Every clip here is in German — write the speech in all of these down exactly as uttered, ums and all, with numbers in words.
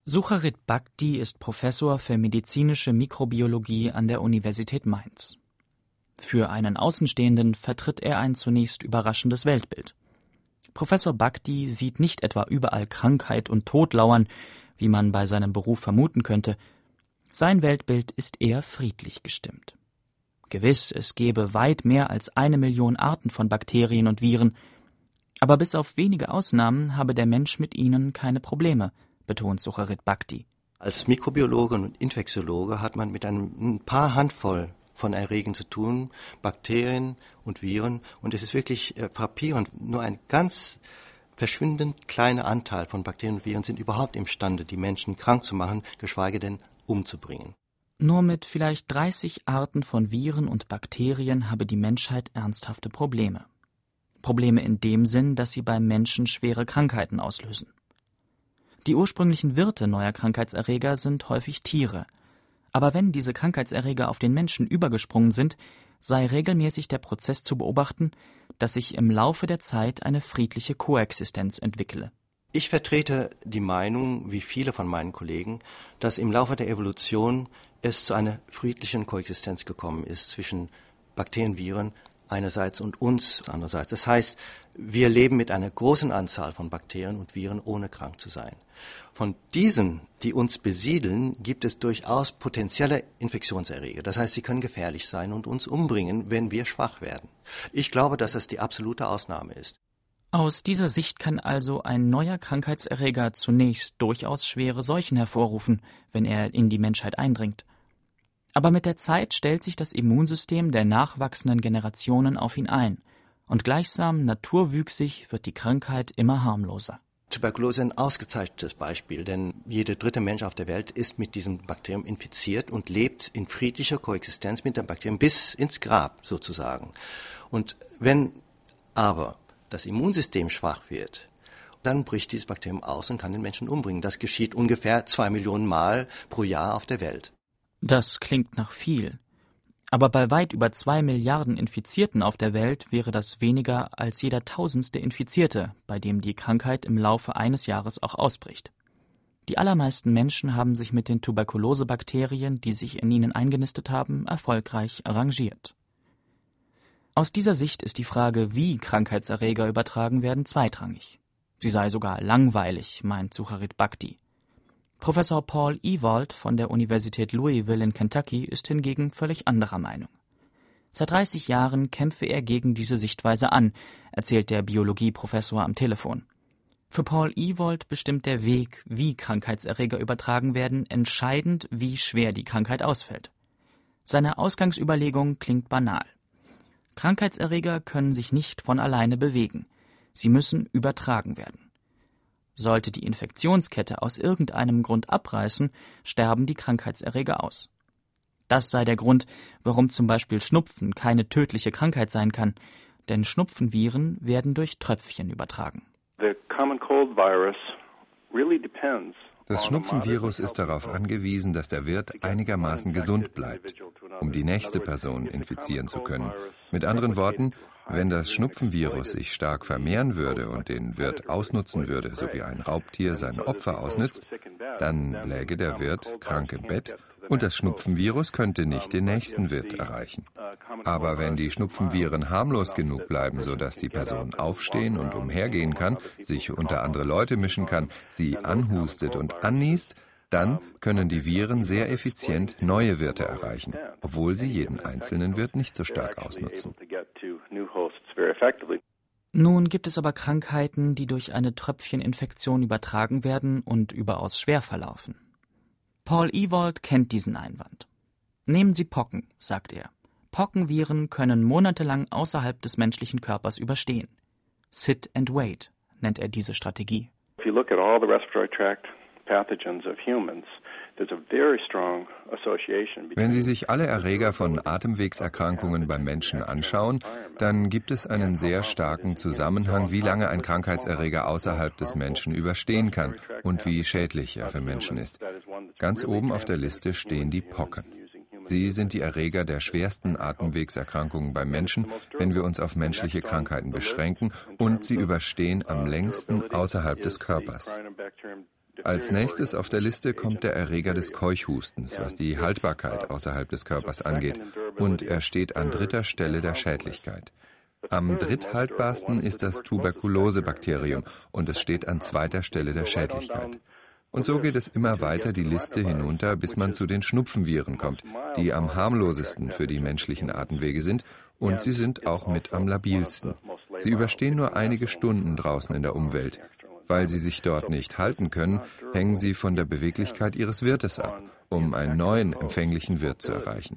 Sucharit Bhakdi ist Professor für medizinische Mikrobiologie an der Universität Mainz. Für einen Außenstehenden vertritt er ein zunächst überraschendes Weltbild. Professor Bhakdi sieht nicht etwa überall Krankheit und Tod lauern, wie man bei seinem Beruf vermuten könnte. Sein Weltbild ist eher friedlich gestimmt. Gewiss, es gäbe weit mehr als eine Million Arten von Bakterien und Viren, aber bis auf wenige Ausnahmen habe der Mensch mit ihnen keine Probleme, betont Sucharit Bhakdi. Als Mikrobiologe und Infektiologe hat man mit einem ein paar Handvoll von Erregern zu tun, Bakterien und Viren, und es ist wirklich äh, frappierend, nur ein ganz verschwindend kleiner Anteil von Bakterien und Viren sind überhaupt imstande, die Menschen krank zu machen, geschweige denn umzubringen. Nur mit vielleicht dreißig Arten von Viren und Bakterien habe die Menschheit ernsthafte Probleme. Probleme in dem Sinn, dass sie beim Menschen schwere Krankheiten auslösen. Die ursprünglichen Wirte neuer Krankheitserreger sind häufig Tiere. Aber wenn diese Krankheitserreger auf den Menschen übergesprungen sind, sei regelmäßig der Prozess zu beobachten, dass sich im Laufe der Zeit eine friedliche Koexistenz entwickle. Ich vertrete die Meinung, wie viele von meinen Kollegen, dass im Laufe der Evolution es zu einer friedlichen Koexistenz gekommen ist zwischen Bakterien, Viren einerseits und uns andererseits. Das heißt, wir leben mit einer großen Anzahl von Bakterien und Viren, ohne krank zu sein. Von diesen, die uns besiedeln, gibt es durchaus potenzielle Infektionserreger. Das heißt, sie können gefährlich sein und uns umbringen, wenn wir schwach werden. Ich glaube, dass das die absolute Ausnahme ist. Aus dieser Sicht kann also ein neuer Krankheitserreger zunächst durchaus schwere Seuchen hervorrufen, wenn er in die Menschheit eindringt. Aber mit der Zeit stellt sich das Immunsystem der nachwachsenden Generationen auf ihn ein und gleichsam naturwüchsig wird die Krankheit immer harmloser. Tuberkulose ist ein ausgezeichnetes Beispiel, denn jeder dritte Mensch auf der Welt ist mit diesem Bakterium infiziert und lebt in friedlicher Koexistenz mit dem Bakterium bis ins Grab sozusagen. Und wenn aber das Immunsystem schwach wird, dann bricht dieses Bakterium aus und kann den Menschen umbringen. Das geschieht ungefähr zwei Millionen Mal pro Jahr auf der Welt. Das klingt nach viel. Aber bei weit über zwei Milliarden Infizierten auf der Welt wäre das weniger als jeder tausendste Infizierte, bei dem die Krankheit im Laufe eines Jahres auch ausbricht. Die allermeisten Menschen haben sich mit den Tuberkulosebakterien, die sich in ihnen eingenistet haben, erfolgreich arrangiert. Aus dieser Sicht ist die Frage, wie Krankheitserreger übertragen werden, zweitrangig. Sie sei sogar langweilig, meint Sucharit Bhakdi. Professor Paul Ewald von der Universität Louisville in Kentucky ist hingegen völlig anderer Meinung. Seit dreißig Jahren kämpfe er gegen diese Sichtweise an, erzählt der Biologieprofessor am Telefon. Für Paul Ewald bestimmt der Weg, wie Krankheitserreger übertragen werden, entscheidend, wie schwer die Krankheit ausfällt. Seine Ausgangsüberlegung klingt banal. Krankheitserreger können sich nicht von alleine bewegen. Sie müssen übertragen werden. Sollte die Infektionskette aus irgendeinem Grund abreißen, sterben die Krankheitserreger aus. Das sei der Grund, warum zum Beispiel Schnupfen keine tödliche Krankheit sein kann, denn Schnupfenviren werden durch Tröpfchen übertragen. Das Schnupfenvirus ist darauf angewiesen, dass der Wirt einigermaßen gesund bleibt, um die nächste Person infizieren zu können. Mit anderen Worten, wenn das Schnupfenvirus sich stark vermehren würde und den Wirt ausnutzen würde, so wie ein Raubtier sein Opfer ausnützt, dann läge der Wirt krank im Bett und das Schnupfenvirus könnte nicht den nächsten Wirt erreichen. Aber wenn die Schnupfenviren harmlos genug bleiben, sodass die Person aufstehen und umhergehen kann, sich unter andere Leute mischen kann, sie anhustet und anniest, dann können die Viren sehr effizient neue Wirte erreichen, obwohl sie jeden einzelnen Wirt nicht so stark ausnutzen. Nun gibt es aber Krankheiten, die durch eine Tröpfcheninfektion übertragen werden und überaus schwer verlaufen. Paul Ewald kennt diesen Einwand. Nehmen Sie Pocken, sagt er. Pockenviren können monatelang außerhalb des menschlichen Körpers überstehen. Sit and wait nennt er diese Strategie. If you look at all the respiratory tract pathogens of humans, there's a very strong association between. Wenn Sie sich alle Erreger von Atemwegserkrankungen beim Menschen anschauen, dann gibt es einen sehr starken Zusammenhang, wie lange ein Krankheitserreger außerhalb des Menschen überstehen kann und wie schädlich er für Menschen ist. Ganz oben auf der Liste stehen die Pocken. Sie sind die Erreger der schwersten Atemwegserkrankungen beim Menschen, wenn wir uns auf menschliche Krankheiten beschränken, und sie überstehen am längsten außerhalb des Körpers. Als nächstes auf der Liste kommt der Erreger des Keuchhustens, was die Haltbarkeit außerhalb des Körpers angeht, und er steht an dritter Stelle der Schädlichkeit. Am dritthaltbarsten ist das Tuberkulosebakterium und es steht an zweiter Stelle der Schädlichkeit. Und so geht es immer weiter die Liste hinunter, bis man zu den Schnupfenviren kommt, die am harmlosesten für die menschlichen Atemwege sind, und sie sind auch mit am labilsten. Sie überstehen nur einige Stunden draußen in der Umwelt. Weil sie sich dort nicht halten können, hängen sie von der Beweglichkeit ihres Wirtes ab, um einen neuen empfänglichen Wirt zu erreichen.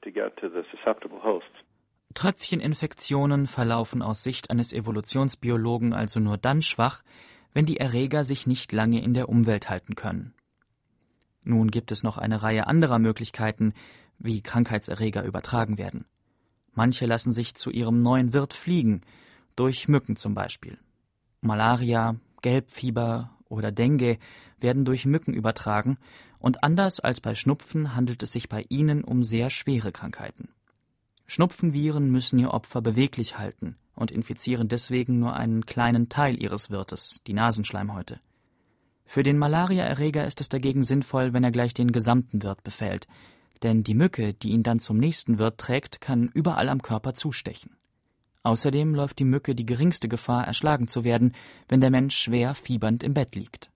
Tröpfcheninfektionen verlaufen aus Sicht eines Evolutionsbiologen also nur dann schwach, wenn die Erreger sich nicht lange in der Umwelt halten können. Nun gibt es noch eine Reihe anderer Möglichkeiten, wie Krankheitserreger übertragen werden. Manche lassen sich zu ihrem neuen Wirt fliegen, durch Mücken zum Beispiel. Malaria, Gelbfieber oder Dengue werden durch Mücken übertragen und anders als bei Schnupfen handelt es sich bei ihnen um sehr schwere Krankheiten. Schnupfenviren müssen ihr Opfer beweglich halten und infizieren deswegen nur einen kleinen Teil ihres Wirtes, die Nasenschleimhäute. Für den Malariaerreger ist es dagegen sinnvoll, wenn er gleich den gesamten Wirt befällt, denn die Mücke, die ihn dann zum nächsten Wirt trägt, kann überall am Körper zustechen. Außerdem läuft die Mücke die geringste Gefahr, erschlagen zu werden, wenn der Mensch schwer fiebernd im Bett liegt.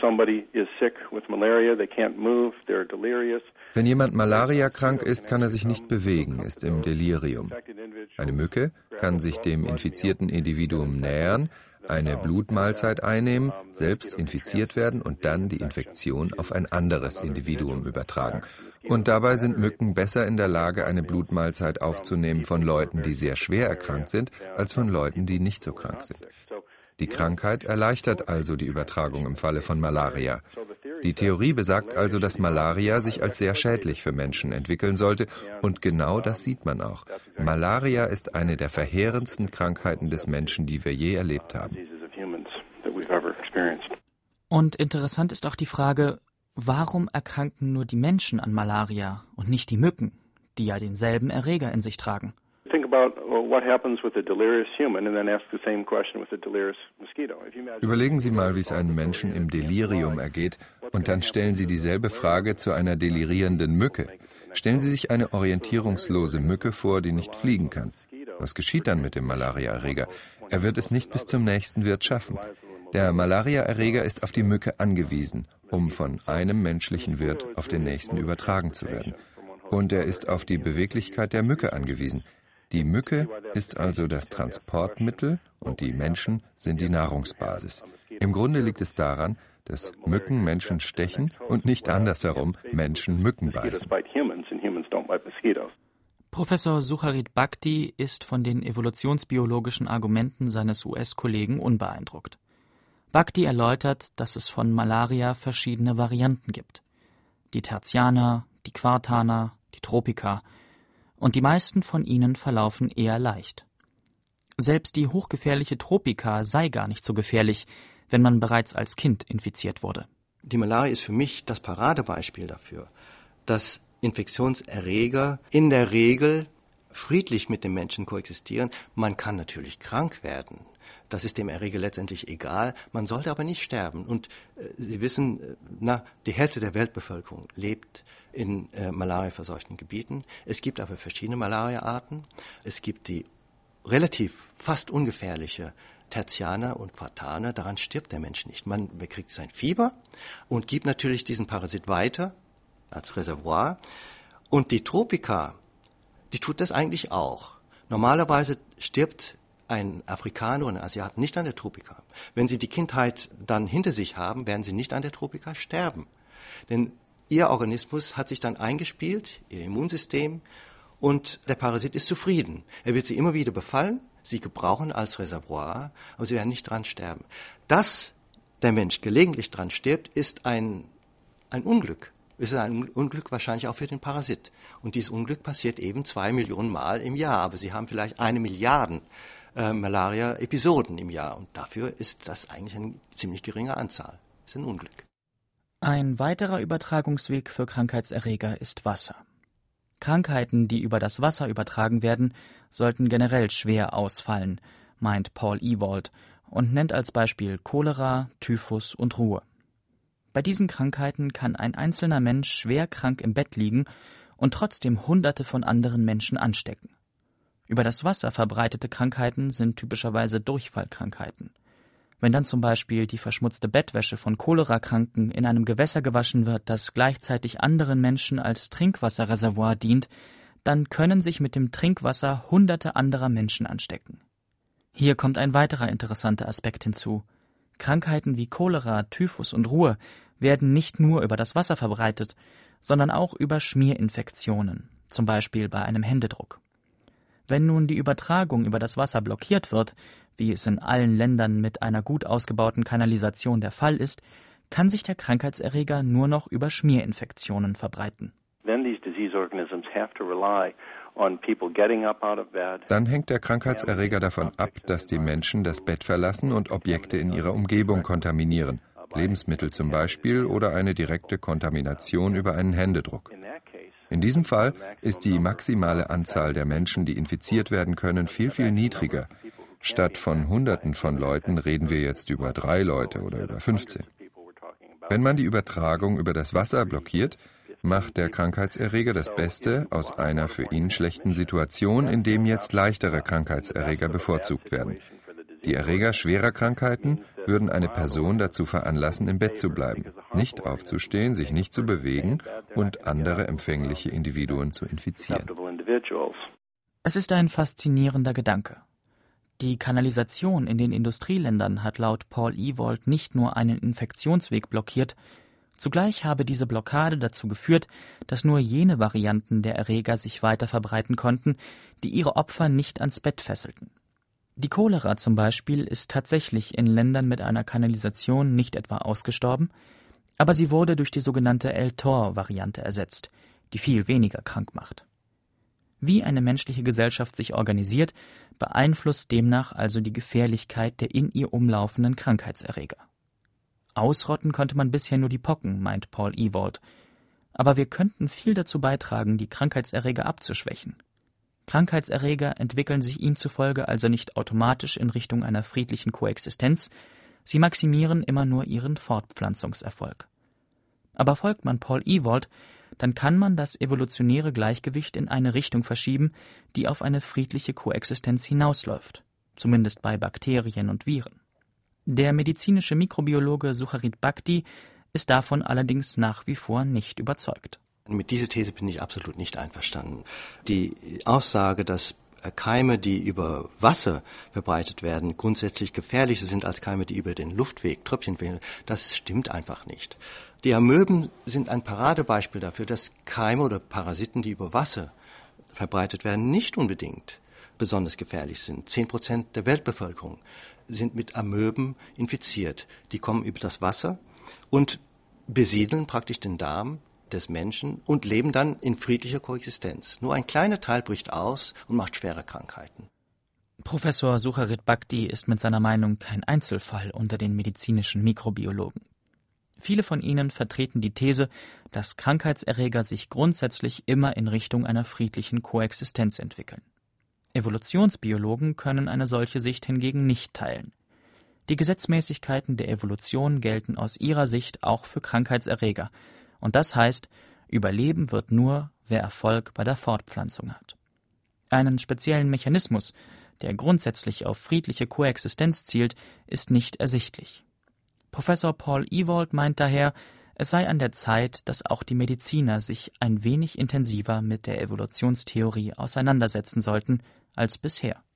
Wenn jemand malariakrank ist, kann er sich nicht bewegen, ist im Delirium. Eine Mücke kann sich dem infizierten Individuum nähern, eine Blutmahlzeit einnehmen, selbst infiziert werden und dann die Infektion auf ein anderes Individuum übertragen. Und dabei sind Mücken besser in der Lage, eine Blutmahlzeit aufzunehmen von Leuten, die sehr schwer erkrankt sind, als von Leuten, die nicht so krank sind. Die Krankheit erleichtert also die Übertragung im Falle von Malaria. Die Theorie besagt also, dass Malaria sich als sehr schädlich für Menschen entwickeln sollte, und genau das sieht man auch. Malaria ist eine der verheerendsten Krankheiten des Menschen, die wir je erlebt haben. Und interessant ist auch die Frage, warum erkranken nur die Menschen an Malaria und nicht die Mücken, die ja denselben Erreger in sich tragen? Überlegen Sie mal, wie es einem Menschen im Delirium ergeht, und dann stellen Sie dieselbe Frage zu einer delirierenden Mücke. Stellen Sie sich eine orientierungslose Mücke vor, die nicht fliegen kann. Was geschieht dann mit dem Malariaerreger? Er wird es nicht bis zum nächsten Wirt schaffen. Der Malariaerreger ist auf die Mücke angewiesen, um von einem menschlichen Wirt auf den nächsten übertragen zu werden. Und er ist auf die Beweglichkeit der Mücke angewiesen. Die Mücke ist also das Transportmittel und die Menschen sind die Nahrungsbasis. Im Grunde liegt es daran, dass Mücken Menschen stechen und nicht andersherum Menschen Mücken beißen. Professor Sucharit Bhakdi ist von den evolutionsbiologischen Argumenten seines U S-Kollegen unbeeindruckt. Bhakdi erläutert, dass es von Malaria verschiedene Varianten gibt. Die Tertianer, die Quartaner, die Tropiker. Und die meisten von ihnen verlaufen eher leicht. Selbst die hochgefährliche Tropika sei gar nicht so gefährlich, wenn man bereits als Kind infiziert wurde. Die Malaria ist für mich das Paradebeispiel dafür, dass Infektionserreger in der Regel friedlich mit dem Menschen koexistieren. Man kann natürlich krank werden. Das ist dem Erreger letztendlich egal. Man sollte aber nicht sterben. Und äh, Sie wissen, äh, na, die Hälfte der Weltbevölkerung lebt in äh, malariaverseuchten Gebieten. Es gibt aber verschiedene Malariaarten. Es gibt die relativ fast ungefährliche Tertianer und Quartaner. Daran stirbt der Mensch nicht. Man bekriegt sein Fieber und gibt natürlich diesen Parasit weiter als Reservoir. Und die Tropika, die tut das eigentlich auch. Normalerweise stirbt ein Afrikaner und ein Asiat nicht an der Tropika. Wenn Sie die Kindheit dann hinter sich haben, werden Sie nicht an der Tropika sterben. Denn Ihr Organismus hat sich dann eingespielt, Ihr Immunsystem, und der Parasit ist zufrieden. Er wird Sie immer wieder befallen, Sie gebrauchen als Reservoir, aber Sie werden nicht dran sterben. Dass der Mensch gelegentlich dran stirbt, ist ein, ein Unglück. Es ist ein Unglück wahrscheinlich auch für den Parasit. Und dieses Unglück passiert eben zwei Millionen Mal im Jahr. Aber Sie haben vielleicht eine Milliarde äh, Malaria-Episoden im Jahr. Und dafür ist das eigentlich eine ziemlich geringe Anzahl. Das ist ein Unglück. Ein weiterer Übertragungsweg für Krankheitserreger ist Wasser. Krankheiten, die über das Wasser übertragen werden, sollten generell schwer ausfallen, meint Paul Ewald und nennt als Beispiel Cholera, Typhus und Ruhr. Bei diesen Krankheiten kann ein einzelner Mensch schwer krank im Bett liegen und trotzdem Hunderte von anderen Menschen anstecken. Über das Wasser verbreitete Krankheiten sind typischerweise Durchfallkrankheiten. Wenn dann zum Beispiel die verschmutzte Bettwäsche von Cholerakranken in einem Gewässer gewaschen wird, das gleichzeitig anderen Menschen als Trinkwasserreservoir dient, dann können sich mit dem Trinkwasser Hunderte anderer Menschen anstecken. Hier kommt ein weiterer interessanter Aspekt hinzu. Krankheiten wie Cholera, Typhus und Ruhr werden nicht nur über das Wasser verbreitet, sondern auch über Schmierinfektionen, zum Beispiel bei einem Händedruck. Wenn nun die Übertragung über das Wasser blockiert wird, wie es in allen Ländern mit einer gut ausgebauten Kanalisation der Fall ist, kann sich der Krankheitserreger nur noch über Schmierinfektionen verbreiten. Dann hängt der Krankheitserreger davon ab, dass die Menschen das Bett verlassen und Objekte in ihrer Umgebung kontaminieren, Lebensmittel zum Beispiel oder eine direkte Kontamination über einen Händedruck. In diesem Fall ist die maximale Anzahl der Menschen, die infiziert werden können, viel, viel niedriger. Statt von Hunderten von Leuten reden wir jetzt über drei Leute oder über fünfzehn. Wenn man die Übertragung über das Wasser blockiert, macht der Krankheitserreger das Beste aus einer für ihn schlechten Situation, in dem jetzt leichtere Krankheitserreger bevorzugt werden. Die Erreger schwerer Krankheiten würden eine Person dazu veranlassen, im Bett zu bleiben, nicht aufzustehen, sich nicht zu bewegen und andere empfängliche Individuen zu infizieren. Es ist ein faszinierender Gedanke. Die Kanalisation in den Industrieländern hat laut Paul Ewald nicht nur einen Infektionsweg blockiert, zugleich habe diese Blockade dazu geführt, dass nur jene Varianten der Erreger sich weiter verbreiten konnten, die ihre Opfer nicht ans Bett fesselten. Die Cholera zum Beispiel ist tatsächlich in Ländern mit einer Kanalisation nicht etwa ausgestorben, aber sie wurde durch die sogenannte El Tor-Variante ersetzt, die viel weniger krank macht. Wie eine menschliche Gesellschaft sich organisiert, beeinflusst demnach also die Gefährlichkeit der in ihr umlaufenden Krankheitserreger. Ausrotten konnte man bisher nur die Pocken, meint Paul Ewald, aber wir könnten viel dazu beitragen, die Krankheitserreger abzuschwächen. Krankheitserreger entwickeln sich ihm zufolge also nicht automatisch in Richtung einer friedlichen Koexistenz, sie maximieren immer nur ihren Fortpflanzungserfolg. Aber folgt man Paul Ewald, dann kann man das evolutionäre Gleichgewicht in eine Richtung verschieben, die auf eine friedliche Koexistenz hinausläuft, zumindest bei Bakterien und Viren. Der medizinische Mikrobiologe Sucharit Bhakdi ist davon allerdings nach wie vor nicht überzeugt. Mit dieser These bin ich absolut nicht einverstanden. Die Aussage, dass Keime, die über Wasser verbreitet werden, grundsätzlich gefährlicher sind als Keime, die über den Luftweg, Tröpfchenweg, das stimmt einfach nicht. Die Amöben sind ein Paradebeispiel dafür, dass Keime oder Parasiten, die über Wasser verbreitet werden, nicht unbedingt besonders gefährlich sind. Zehn Prozent der Weltbevölkerung sind mit Amöben infiziert. Die kommen über das Wasser und besiedeln praktisch den Darm des Menschen und leben dann in friedlicher Koexistenz. Nur ein kleiner Teil bricht aus und macht schwere Krankheiten. Professor Sucharit Bhakdi ist mit seiner Meinung kein Einzelfall unter den medizinischen Mikrobiologen. Viele von ihnen vertreten die These, dass Krankheitserreger sich grundsätzlich immer in Richtung einer friedlichen Koexistenz entwickeln. Evolutionsbiologen können eine solche Sicht hingegen nicht teilen. Die Gesetzmäßigkeiten der Evolution gelten aus ihrer Sicht auch für Krankheitserreger. Und das heißt, überleben wird nur, wer Erfolg bei der Fortpflanzung hat. Einen speziellen Mechanismus, der grundsätzlich auf friedliche Koexistenz zielt, ist nicht ersichtlich. Professor Paul Ewald meint daher, es sei an der Zeit, dass auch die Mediziner sich ein wenig intensiver mit der Evolutionstheorie auseinandersetzen sollten als bisher.